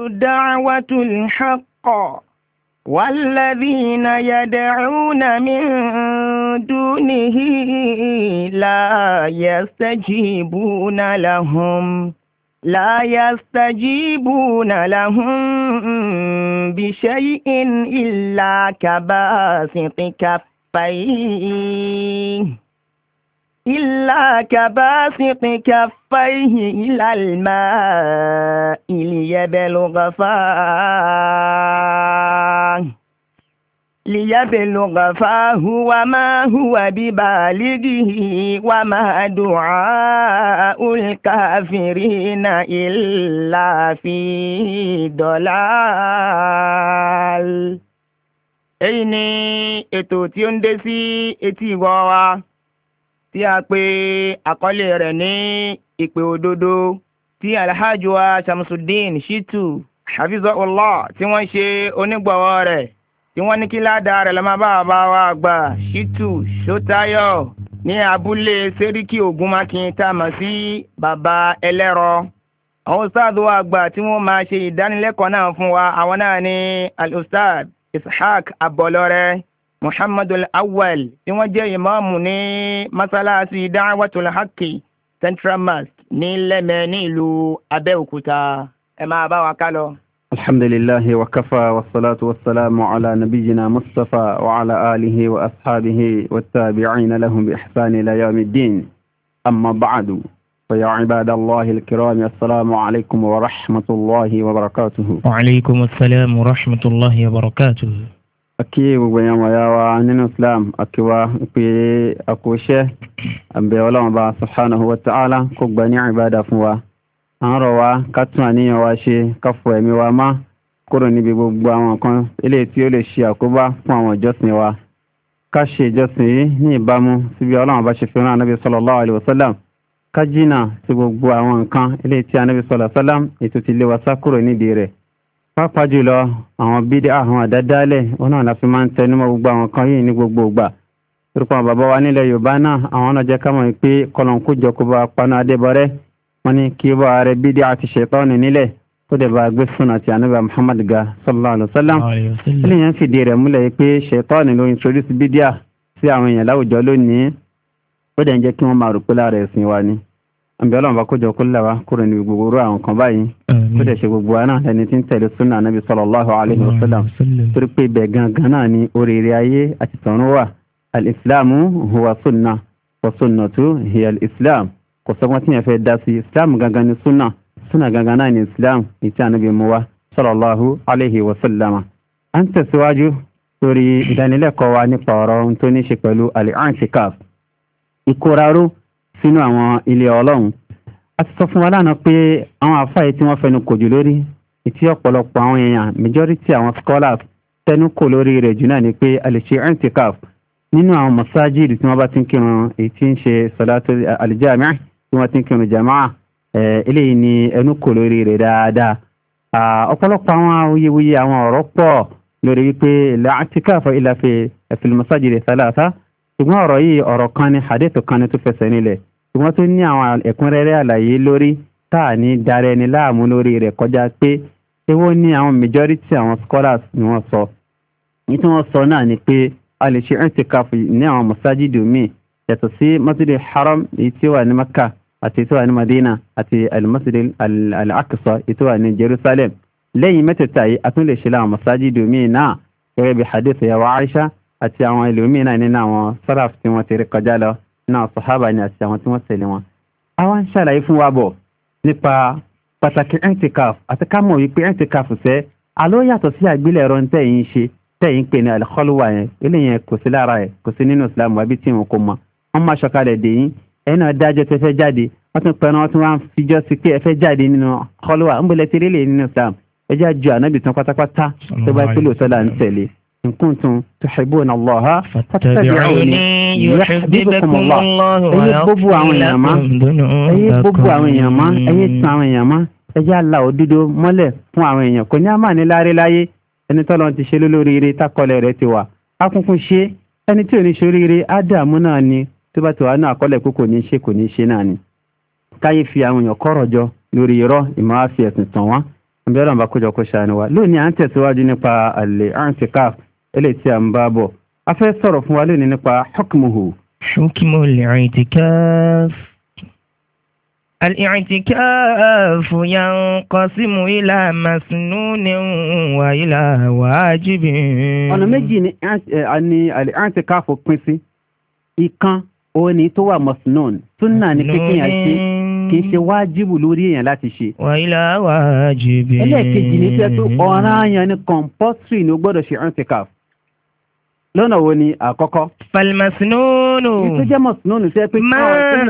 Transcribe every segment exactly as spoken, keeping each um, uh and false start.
دعوة الحق والذين يدعون من دونه لا يستجيبون لهم لا يستجيبون لهم بشيء إلا كباسط كفيه إلا كباسط كفيه إلى الماء ليبلغ فاه ليبلغ فاه وما هو ببالغه وما دعاء الكافرين إلا في ضلال. èyí ni ètò tí ó ń dé sí etí ìgbọ́ wa tí a pè àkọlé rẹ̀ ní ìpè òdodo tí alhaji wa Shamsuddin Shittu hafizahullah tí wọ́n ṣe onígbọ̀wọ́ rẹ̀ tí wọ́n ní kí ládàá rẹ̀ lọ́mọ bá bá wa gbà Shittu Ṣótáyọ̀ ní abúlé Sẹ́ríkì Ògúnmákin tá a mọ̀ sí bàbá ẹlẹ́rọ. àwọn ustaadu wa àgbà tí wọ́n máa ṣe ìdánilẹ́kọ̀ọ́ náà fún wa àwọn náà ní al-ustaad Ishaq Abọlọ́rẹ́ Muhammadul Awwal tí wọ́n jẹ́ ìmáàmù ní masalasi Da'watul Haqqi Central Mosque ní Lẹ́mẹ̀ ní ìlú Abẹ́òkúta. ẹ máa bá wa ká lọ. alhamdulillahi wa kafa wa salatu wa salamu ala nabiyyina Mustafa wa ala alihi wa ashabihi wa tabi'ina lahum bi ihsani ila yawmiddin. amma ba'du fa ya ibadallahi al-kiram assalamu alaykum wa rahmatullahi wa barakatuhu. wa alaykum assalam wa rahmatullahi wa barakatuhu. Akí gbogbo èèyàn wọ̀nyá wa nínú Islam, akíwá pé àkóṣẹ́ àbẹ̀ Ọlọ́run bá subhanahu wa ta'ala kó gbà ní ìbádà fún wa. À ń rọ̀ wá ká tún àníyàn wa ṣe, ká fọ ẹ̀mí wa má kúrò níbi gbogbo àwọn nǹkan eléyìí tí ó lè ṣe àkóbá fún àwọn ìjọsìn wa. Ká ṣe ìjọsìn yìí ní ìbámu síbi Ọlọ́run bá ṣe fi rán Ànábì sallallahu alaihi wasallam. Ká jìnà sí gbogbo àwọn nǹkan eléyìí tí Ànábì sallallahu alaihi wasallam ètò ti lé wa sá kúrò nídìí rẹ̀. Pàápàá jùlọ àwọn bídíà àwọn àdádálẹ̀ wọn náà la fi máa ń tẹnumọ́ gbogbo àwọn kan yìí ní gbogbo ìgbà. Orúkọ àwọn bàbá wa nílẹ̀ Yorùbá náà àwọn náà jẹ́ ká mọ̀ pé kọlọ̀nkú jọ kó bá paná adébọrẹ́ wọn ni kí bá rẹ bídíà àti ṣẹ̀tánì nílẹ̀ kó dẹ̀ bá gbé súnà ti Ànábì Muhammad ga sallallahu alaihi wasallam. ilé yẹn fìdí rẹ̀ múlẹ̀ pé ṣẹ̀tánì ló introduce bídíà sí àwọn èèyàn láwùjọ lónìí ó dẹ̀ ń jẹ́ kí wọ́n máa rò pé lára ẹ̀sìn wa ni. àbí Ọlọ́run bá kójọ kó lẹ́wà kúrò ní gbogbo orú àwọn kan báyìí tó dẹ̀ ṣe gbogbo wa náà ẹni tí ń tẹ̀lé súnà Ànábì sallallahu alaihi wasallam torí pé ibẹ̀ gangan náà ni oríire ayé àti tọ̀run wà. al-islamu huwa sunna wa sunnatu hiya al-islam. kò sọ́gbọ́n tí yẹn fẹ́ dá sí islam gangan ni súnà súnà gangan náà ni islam ìtí Ànábì mú wa sallallahu alaihi wasallam. à ń tẹ̀síwájú lórí ìdánilẹ́kọ̀ọ́ wa nípa ọ̀rọ̀ tó ní ṣe pẹ̀lú al-i'tikaf, ìkóraró sínú àwọn ilé Ọlọ́run. A ti sọ fún wa lánàá pé àwọn àfáà tí wọ́n fẹnu kò jù lórí ìtí ọ̀pọ̀lọpọ̀ àwọn èèyàn majority àwọn scholars tẹnu kò lórí rẹ̀ jù náà ni pé a lè ṣe i'tikaf nínú àwọn masajid tí wọ́n bá ti ń kírun èyí tí ń ṣe salatu al-jami' tí wọ́n ti ń kírun jama'a eléyìí ni ẹnu kò lórí rẹ̀ dáadáa. ọ̀pọ̀lọpọ̀ àwọn awuyewuye àwọn ọ̀rọ̀ pọ̀ lórí wípé la i'tikafa illa fi fil masajid thalatha ṣùgbọ́n ọ̀rọ̀ yìí ọ̀rọ̀ kan ni hadith kan ni tó fẹsẹ̀ nílẹ̀ ṣùgbọ́n tó ní àwọn ẹ̀kúnrẹ́rẹ́ àlàyé lórí táà ní darẹ̀ ní láàmú lórí rẹ̀ kọjá pé ewó ní àwọn majority àwọn scholars ni wọ́n sọ ní tí wọ́n sọ náà ni pé a lè ṣe i'tikaf ní àwọn masajidu míì yàtọ̀ sí masjid haram èyí tí ó wà ní Makka àti èyí tí ó wà ní Madina àti al-masjid al-aqsa èyí tí ó wà ní Jerusalem. lẹ́yìn mẹ́tẹ̀ẹ̀ta yìí a tún lè ṣe láwọn masajidu míì náà gẹ́gẹ́ bí hadith yawa Aisha àti àwọn ìlúmínà nínú àwọn sáraf tí wọ́n ti rí kọjá lọ náà sàhábà ni àti àwọn tí wọ́n tẹ̀lé wọn. àwọn ń ṣàlàyé fún wa bọ̀ nípa pàtàkì i'tikaf àti ká mọ̀ wípé i'tikaf sẹ́ aló yàtọ̀ sí àgbélẹ̀rọ tẹ̀yìn ṣe tẹ̀yìn pé ní al-khalwa yẹn eléyẹn kò sí lára ẹ̀ kò sí nínú Islam wàbí tí wọn kò mọ̀ wọ́n máa ṣọ̀kalẹ̀ dè yín ẹ̀yin náà dájọ́ tẹ fẹ́ jáde wọ́n tún pẹ̀lú wọn tún wá ń fijọ́ sí pé ẹ fẹ́ jáde nínú khalwa ń bọ̀lẹ̀ tẹ́lẹ̀ lè nínú Islam ẹ já ju ànábì tán pátápátá tó bá pélé òtọ́lá ń tẹ̀lé in kuntum tuhibbuna Allaha fattabi'uni yuhibbukum Allah. ẹyẹ gbogbo àwọn èèyàn má ẹyẹ gbogbo àwọn èèyàn má ẹyẹ tún àwọn èèyàn má ẹjẹ́ àlà òdodo mọ́lẹ̀ fún àwọn èèyàn kò ní a máa ní láre láyé ẹni tọ́lọ́ ti ṣe lólóríire tákọlẹ̀ rẹ̀ ti wà ákúnkún ṣe ẹni tí ò ní ṣoríire ádámù náà ni tó bá ti wà náà àkọlẹ̀ pé kò ní ṣe kò ní ṣe náà ni. káyé fi àwọn èèyàn kọ́rọ̀ jọ lórí irọ́ ìmọ̀ àfi ẹ̀sìn tàn wọ́n àbí ọlọ́run bá kójọ kó ṣàánú wa lónìí à ń tẹ̀síwájú nípa al-i'tikaf eléyìí tí a ń bá bọ̀ a fẹ́ sọ̀rọ̀ fún wa lónìí nípa hukmuhu. hukmu al-i'tikaf. al-i'tikaf yanqasimu ila masnunin wa ila wajibin. ọ̀nà méjì ni al-i'tikaf pín sí. ìkan òun ni tó wà masnun sunna ní kékeré ṣe kì í ṣe wájibù lórí èèyàn láti ṣe. wa ila wajibin. ẹlẹ́ẹ̀kejì ní pé tó ọ̀ranyàn ni compulsory ni ó gbọ́dọ̀ ṣe i'tikaf. lọ́nà wo ni àkọ́kọ́. falmasnunu. ètò jẹ́ masnunu ṣe pé ma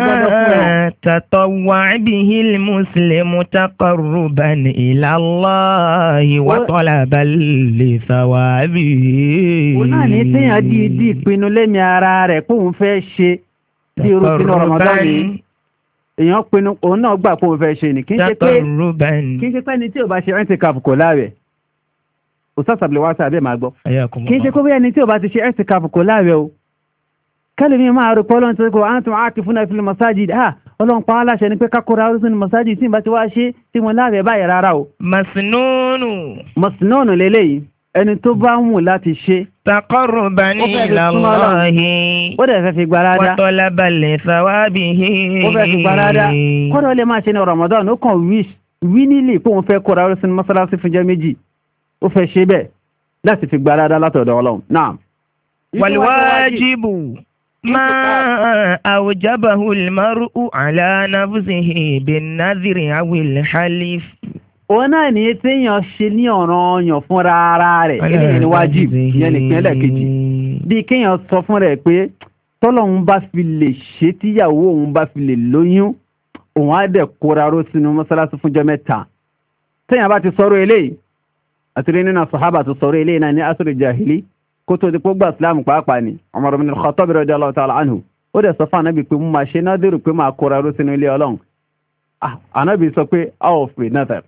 tatawwa bihi al-muslimu taqarruban ila Allahi wa talaban li thawabihi. ó náà ní téèyàn di di ìpinnu lẹ́mí ara rẹ̀ kó òun fẹ́ ṣe bí irú sínú Ramadan ni èèyàn pinnu òun náà gbà kó òun fẹ́ ṣe ni kì í ṣe pé kì í ṣe pé ní tí ò bá ṣe i'tikaf kò láàwẹ̀ òsàsàbìlẹ̀ wá sí abẹ́ máa gbọ́ kì í ṣe pé bí ẹni tí ò bá ti ṣe i'tikaf kò láàwẹ̀ o kẹ́lẹ̀ mi máa rò pé ọlọ́run tó kọ́ antum aakifuna fil masajid ah ọlọ́run pa á láṣẹ ni pé kákóra orísun masajid tí n bá ti wá ṣe tí wọ́n láàwẹ̀ báyìí rárá o. masnunu. masnunu lélẹ́yìí ẹni tó bá ń wù láti ṣe. taqarruban ila Allahi. ó dẹ̀ fẹ́ fi gbarada. wa talaban li thawabihi. ó fẹ́ fi gbarada. kọ́dọ̀ lè máa ṣe ní Ramadan ó kàn wí wí nílì pé òun fẹ́ kóra orísun mọ́sálásí fún jẹ́ méjì ó fẹ́ ṣe bẹ́ẹ̀ láti fi gbarada látọ̀dọ̀ Ọlọ́run náà. wal wajibu ma awjabahu al-mar'u ala nafsihi bin-nadhri awil halif. òun náà ní téèyàn ṣe ní ọ̀ràn ọyàn fúnra ara rẹ̀ eléyìí ni wájib ìyẹn nìpínlẹ̀ kejì bí kéèyàn sọ fún rẹ̀ pé tọ́lọ́hun bá fi lè ṣe tíyàwó òun bá fi lè lóyún òun á dẹ̀ kóra ró sínú mọ́sálásí fúnjọ́ mẹ́ta téèyàn bá ti sọ̀rọ̀ eléyìí àti rí nínú sàhábà tó sọ̀rọ̀ eléyìí náà ní asr jahili kó tó di pé gbà sílámù pàápàá ni Umar ibn al-Khattab radiyallahu ta'ala anhu ó dẹ̀ sọ fún anábì pé mo máa ṣe nádìrú pé máa kóra ró sínú ilé Ọlọ́run anábì sọ pé a ò fè náà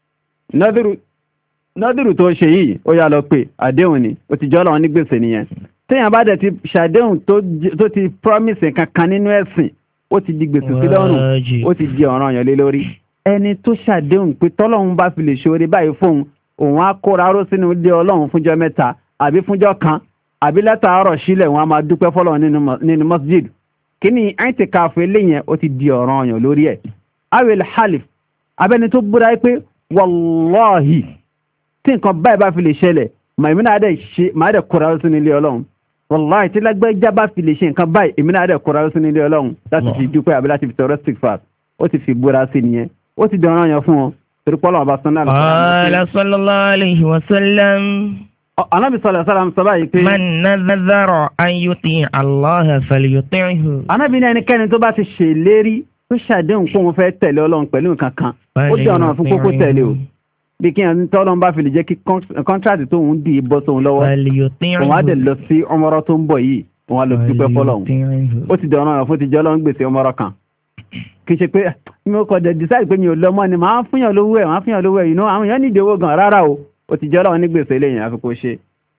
nádìrú tó ṣe yìí ó yá lọ pé àdéhùn ni ó ti jọ́ lọ́wọ́ ní gbèsè nìyẹn téèyàn bá dẹ̀ ti ṣàdéhùn tó ti promise kankan nínú ẹ̀sìn ó ti di gbèsè sí lọ́rùn ó ti di ọ̀ràn yàn lé lórí ẹni tó ṣàdéhùn pé tọ́lọ́run bá fi lè ṣoore báyìí fóun òun á kóra ró sínú ilé Ọlọ́run fúnjọ́ mẹ́ta àbí fúnjọ́ kan àbí látàárọ̀ sílẹ̀ wọn a máa dúpẹ́ fọ́lọ́run nínú masjid kí ni i'tikaf eléyẹn ó ti di ọ̀ràn yàn lórí ẹ̀ awil halif abẹ́ni tó búra pé wàláhì tí nǹkan báyìí bá fi lè ṣẹlẹ̀ màmínà àdẹ̀ ṣe máa dẹ̀ kóra ró sínú ilé Ọlọ́run wàláhì tí lágbẹ́já bá fi lè ṣe nǹkan báyìí èmínà àdẹ̀ kóra ró sínú ilé Ọlọ́run láti fi dúpẹ́ àbí láti fi tọrọ istighfar ó ti fi búra sí nìyẹn ó ti di ọ̀ràn yàn fún wọn torípọ́lọ̀ ọba sọ́nà Qala sallallahu alayhi wa sallam. Anábì sallallahu alayhi wa sallam sọ báyìí pé man nadhara an yuti'a Allaha falyuti'hu. Anábì ní ẹnikẹ́ni tó bá ti ṣèlérí tó ṣàdéhùn kó wọn fẹ́ tẹ̀lé Ọlọ́run pẹ̀lú nǹkan kan ó jẹ́ ọ̀nà fún kókó tẹ̀lé o bí kí ẹni tọ́lọ́run bá fi lè jẹ́ kí kọ́ńtrátì tó ń dì í bọ́ sóun lọ́wọ́ òun á dẹ̀ lọ sí ọmọrọ́ tó ń bọ̀ yìí òun á lọ sí dúpẹ́ fọ́lọ́run ó ti dẹ̀ ọ̀nà fún ti jẹ́ Ọlọ́run gbèsè ọmọrọ́ kan kì í ṣe pé mi ò kọ̀ dẹ̀ decide pé mi ò lọ mọ́ ni màá fúnyàn lówó ẹ̀ màá fúnyàn lówó ẹ̀ yìí náà àwọn èèyàn nídìí owó gan rárá o ó ti jẹ́ Ọlọ́run ní gbèsè eléyìí àfi kó ṣe.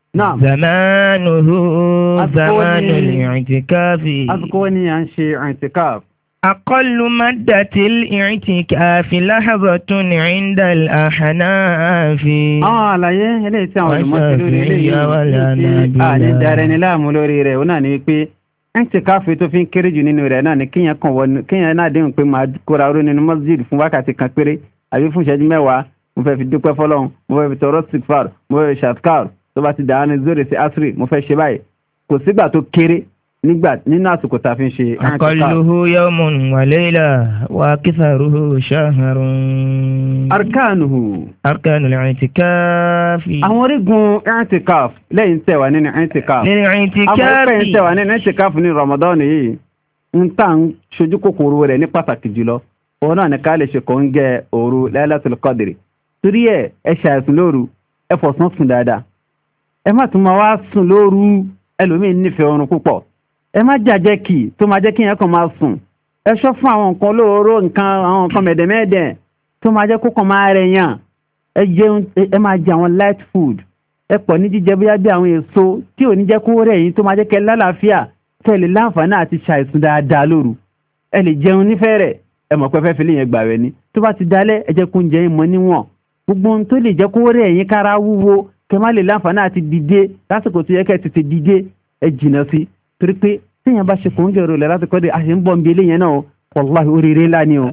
zamanuhu zamanul i'tikafi. àsìkò ni à ń ṣe i'tikaf. aqallu maddatil i'tikafi lahazatun 'inda al-ahnafi. àwọn àlàyé eléyìí tí àwọn olùmọ̀sí lórí eléyìí tí a ní darẹ̀ ní láàmú lórí rẹ̀ ó náà ní pé i'tikafi tó fi ń kéré jù nínú rẹ̀ náà ni kíyàn kan wọnú kíyàn náà déhùn pé máa kóra ró nínú masjid fún wákàtí kan péré àbí fún ìṣẹ́jú mẹ́wàá mo fẹ́ fi dúpẹ́ fọ́lọ́run mo fẹ́ fi tọrọ istighfar mo fẹ́ fi ṣàtkar tó bá ti dà ní zoro sí asiri mo fẹ́ ṣe báyìí kò sígbà tó kéré nígbà nínú àsìkò tá a fi ń ṣe i'tikaf. aqalluhu yawmun wa layla wa aktharuhu shahrun. arkanuhu. arkanul i'tikafi. àwọn orígun i'tikaf lẹ́yìn tẹ̀wá nínú i'tikaf. nínú i'tikafi. àwọn ẹgbẹ́ tẹ̀wá nínú i'tikaf ní Ramadan yìí ń tà ń ṣojú kòkòrò rẹ̀ ní pàtàkì jùlọ òun náà ní ká lè ṣe kò ń gẹ òru Laylatul Qadri torí ẹ̀ ẹ ṣàìsùn lóru ẹ fọ̀sán sùn dáadáa ẹ má tún máa wá sùn lóru ẹlòmíín nífẹ̀ẹ́ oorun púpọ̀ ẹ má jàjẹ́ kì tó máa jẹ́ kí yẹn kàn máa sùn ẹ ṣọ́ fún àwọn nǹkan olóró nǹkan àwọn nǹkan mẹ̀dẹ̀mẹ́dẹ̀ tó máa jẹ́ kó kàn máa rẹ̀ yàn ẹ jẹun ẹ máa jẹ àwọn light food ẹ pọ̀ ní jíjẹ bóyá bí àwọn èso tí ò ní jẹ́ kó rẹ̀ yín tó máa jẹ́ kẹ́ lálàáfíà tẹ́ lè láǹfààní àti ṣàìsùn dáadáa lóru ẹ lè jẹun nífẹ̀ẹ́ rẹ̀ ẹ mọ̀ pé fẹ́ fi lè yẹn gbà rẹ̀ ni tó bá ti dalẹ̀ ẹ jẹ́ kó ń jẹ ìmọ̀ níwọ̀n gbogbo ohun tó lè jẹ́ kó rẹ̀ yín kára wúwo kẹ má lè láǹfààní àti dìde lásìkò tó yẹ kẹ́ tètè dìde ẹ jìnnà sí torí pé téèyàn bá ṣe kò ń gẹ̀rọ lẹ̀ láti kọ́ de àṣẹ ń bọ̀ ń bí eléyẹn náà wàláhi oríire ńlá ni o.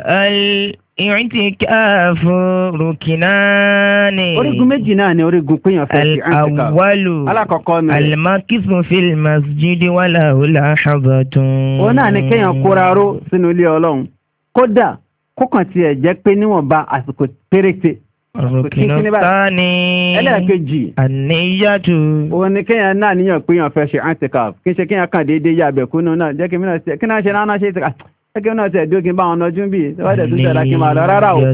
Al-i'tikafu rukinani. Orígun méjì náà ni orígun péyàn fẹ́ ṣe i'tikafu. Al-awwalu. Alákọ̀ọ́kọ́ ni. Al-makisu fil masjidi wala lahabatun. Ó náà ni kéèyàn kóra ró sínú ilé Ọlọ́run. Kódà kókàn tiẹ̀ jẹ́ pé níwọ̀nba àsìkò péréte. Rukinani. Ẹlẹ́ẹ̀kejì. An-niyyatu. Ó ní kéèyàn náà níyàn péyàn fẹ́ ṣe i'tikafu. Kí n ṣe kéèyàn kàn déédéé yá àbẹ̀kúnnú náà jẹ́ kí n náà ṣe kí náà ṣe náà ṣe ẹgbẹ́ náà tẹ̀ dókín bá wọn ọdún bí wádẹ̀ tó tẹ̀lá kí máa lọ rárá o.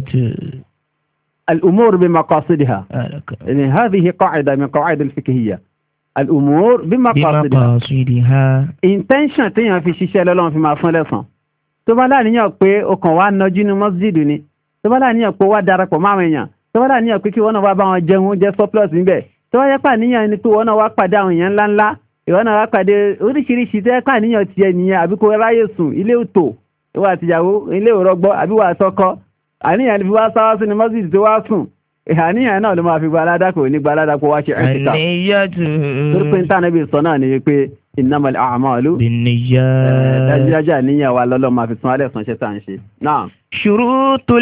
al'umur bí maqasidiha ní hadhihi qa'ida min qa'id al-fiqhiyya al'umur bí maqasidiha intention tí yàn fi ṣiṣẹ́ lọ́lọ́run fi máa fún lẹ́san tó bá láàníyàn pé o kàn wá nọjú ní masjidu ni tó bá láàníyàn pé wá darapọ̀ máwọn èèyàn tó bá láàníyàn pé kí wọ́n náà wá bá wọn jẹun jẹ́ surplus níbẹ̀ tó wá yẹ pàníyàn ni pé wọ́n náà wá pàdé àwọn èèyàn ńláńlá ìwọ́n náà wá pàdé oríṣiríṣi tẹ́ pàníyàn tiẹ̀ nìyẹn àbí kó ráyè sùn ilé òtò ìwà àtìyàwó ilé òrọ́gbọ́ àbíwà àtọ́kọ́ àníyàn fi wá sáwá sínú mọ́sílì tó wá sùn àníyàn náà ló máa fi gba aládàkọ̀ ní gba aládàkọ̀ wá ṣe ẹ̀ṣìká torí pé ń tàn níbi sọ náà ni wípé innamal a'malu dájúdájú àníyàn wa lọ́lọ́ máa fi tún alẹ́ sàn ṣe tà ń ṣe náà. Shurutul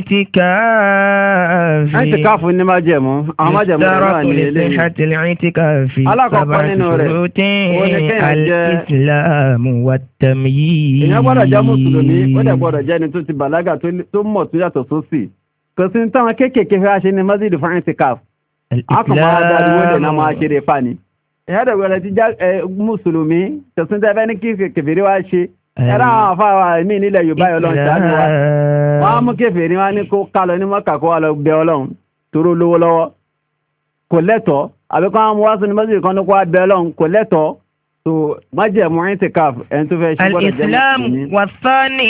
i'tikafi. I'tikafu ní máa jẹ̀mú àwọn máa jẹ̀mú rẹ̀ náà ní ilé yìí. Alákọ̀ọ́kọ́ nínú rẹ̀ ó ní kéèyàn jẹ́ al-islamu wat-tamyiz. Èèyàn gbọ́dọ̀ jẹ́ mùsùlùmí ó dẹ̀ gbọ́dọ̀ jẹ́ ẹni tó ti bàlágà tó mọ̀ tó yàtọ̀ sósì kò sí táwọn kéékèèké fẹ́ ṣe ní masjid fún i'tikaf akọ̀ máa dáadé wọlé náà máa ṣeré fani èèyàn dẹ̀ gbọ́dọ̀ ti já mùsùlùmí tẹ̀sùn tẹ́fẹ́ ní kí kèfèrí wá ṣe ẹ̀rọ àwọn afáwà mí nílẹ̀ Yorùbá Ọlọ́run ṣáájú wa wọ́n á mú kèfèrí wá ní kó kálọ ní Mọ́kà kó wá lọ bẹ Ọlọ́run toró lówó lọ́wọ́ kò lẹ́tọ̀ọ́ àbíkọ́ àwọn ọmọ wá sínú masjid kan ní kó wá bẹ Ọlọ́run kò lẹ́tọ̀ọ́ so májẹ̀mú i'tikaf ẹni tó fẹ́ ṣe gbọ́dọ̀ jẹ́ mùsùlùmí. al-islam wa thani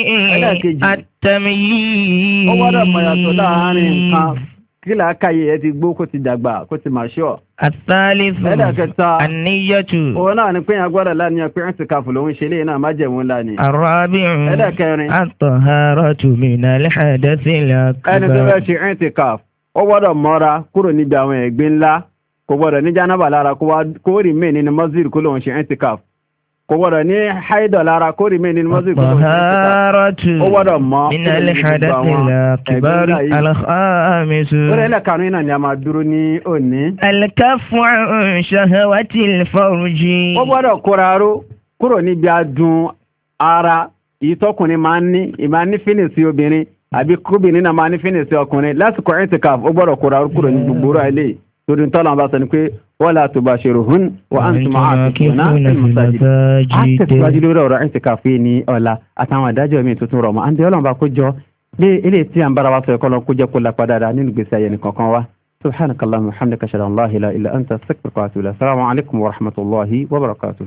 at-tamyiz. ó gbọ́dọ̀ mọ̀ yàtọ̀ láàárín nǹkan kí làákàyè ẹ ti gbó kó ti dàgbà kó ti mature. ath-thalithu an-niyyatu. òun náà ni pé yàn gbọ́dọ̀ láníyàn pé i'tikaf lòun ṣe léyìn náà májẹ̀mú ńlá ni. ar-rabi'u ẹlẹ́kẹrin. at-taharatu min al-hadathil akbar. ẹni tó fẹ́ ṣe i'tikaf ó gbọ́dọ̀ mọ́ra kúrò níbi àwọn ẹ̀gbin ńlá kò gbọ́dọ̀ ní jánábà lára kó rí mẹ́ nínú masjid kó lóun ṣe i'tikaf kò gbọ́dọ̀ ní haidọ̀ lára kó rí mẹ́ nínú masjid kó lóun ṣe i'tikaf ó gbọ́dọ̀ mọ́ min al-hadathil akbar al-khamisu. ó rẹ̀ lẹ́kàánú náà ni a máa dúró ní òní. al-kaffu an shahawatil farji. ó gbọ́dọ̀ kóraró kúrò níbi adùn ara ìtọ́kùnrin máa ń ní ìmáa ní fínìsì obìnrin àbí kóbìnrin náà máa ní fínìsì ọkùnrin lásìkò i'tikaf ó gbọ́dọ̀ kóraró kúrò ní gbogbo rẹ̀ ilé torí tọ́lọ̀ bá sọ ní pé wala tubashiruhun wa antum aakifuna fil masajid. a tẹ̀síwájú lórí ọ̀rọ̀ i'tikaf ní ọ̀la àtàwọn àdájọ́ mi tuntun rọ̀ mọ́ àǹdí ọlọ́run bá kó jọ lé ilé tí à ń bára wa sọ ẹ̀kọ́ lọ kó jẹ́ kó lápá dáadáa nínú gbèsè ayé nìkankan wa subhanakallahumma wa hamdika ashhadu an la ilaha illa anta astaghfiruka wa atubu ilayk assalamu alaikum wa rahmatullahi wa barakatuh.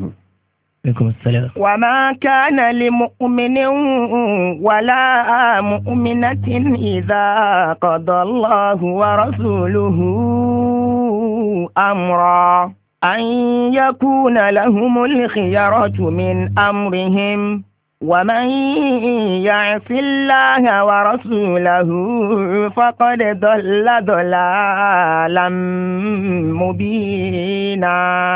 وما كان لمؤمن ولا مؤمنة إذا قضى الله ورسوله أمرا أن يكون لهم الخيرة من أمرهم ومن يعص الله ورسوله فقد ضل ضلالا مبينا.